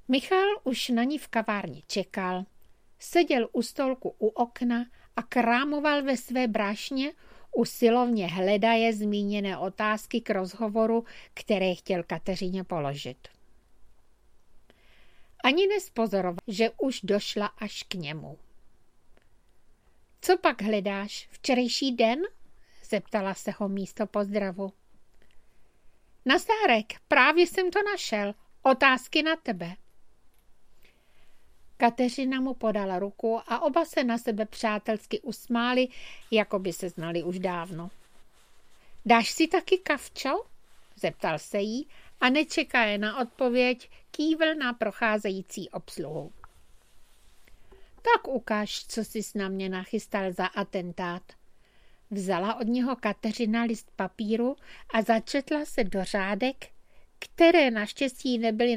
Michal už na ní v kavárně čekal, seděl u stolku u okna a krámoval ve své brašně, usilovně hledaje zmíněné otázky k rozhovoru, které chtěl Kateřině položit. Ani nespozoroval, že už došla až k němu. Co pak hledáš? Včerejší den? Zeptala se ho místo pozdravu. Nazdárek, právě jsem to našel. Otázky na tebe. Kateřina mu podala ruku a oba se na sebe přátelsky usmáli, jako by se znali už dávno. Dáš si taky kavčo? Zeptal se jí a nečekaje na odpověď, kývl na procházející obsluhu. Tak ukáž, co jsi na mě nachystal za atentát. Vzala od něho Kateřina list papíru a začetla se do řádek, které naštěstí nebyly